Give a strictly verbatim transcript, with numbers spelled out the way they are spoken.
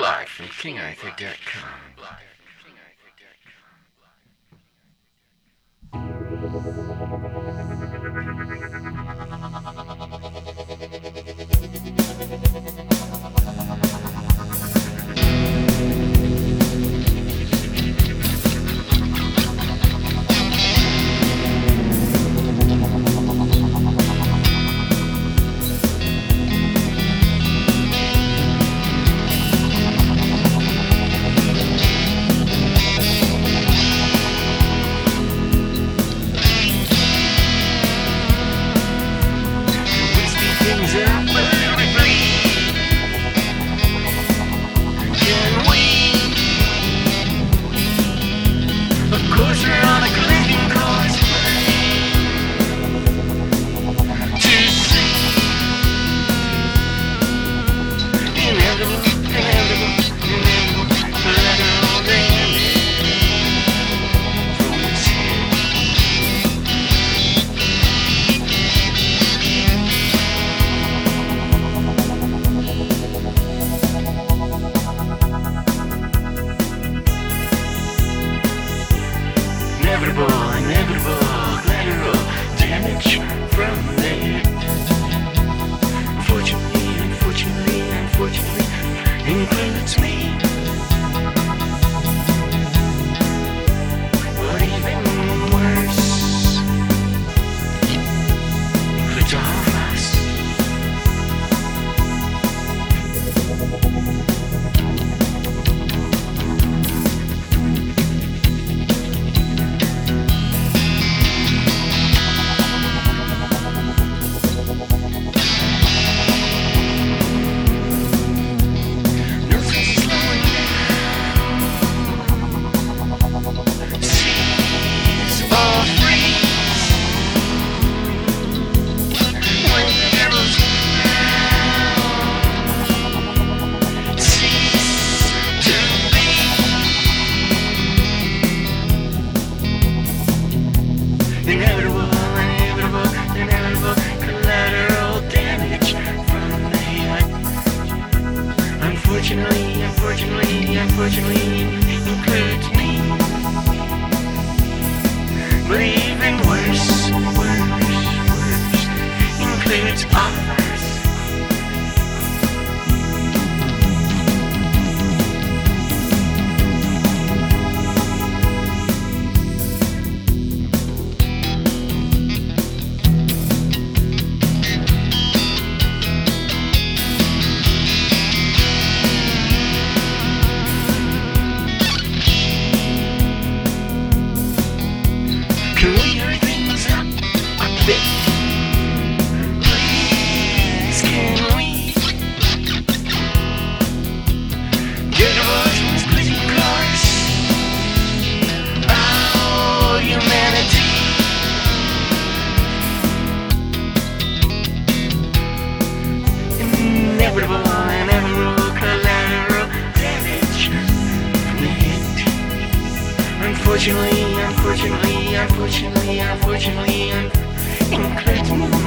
Live from king arthur dot com. Inevitable, inevitable, collateral damage from it. Unfortunately, unfortunately, unfortunately, includes me. But even worse, includes all of us. Inevitable, inevitable, inevitable collateral damage from the hit. Unfortunately, unfortunately, unfortunately, includes me. But even worse, worse, worse, includes all of us. Can we hurry things up a bit? Please, can we get our squeezing cars? Oh, humanity. Inevitable, inevitable collateral damage from the hit. Unfortunately, unfortunately, unfortunately, unfortunately, un- includes me.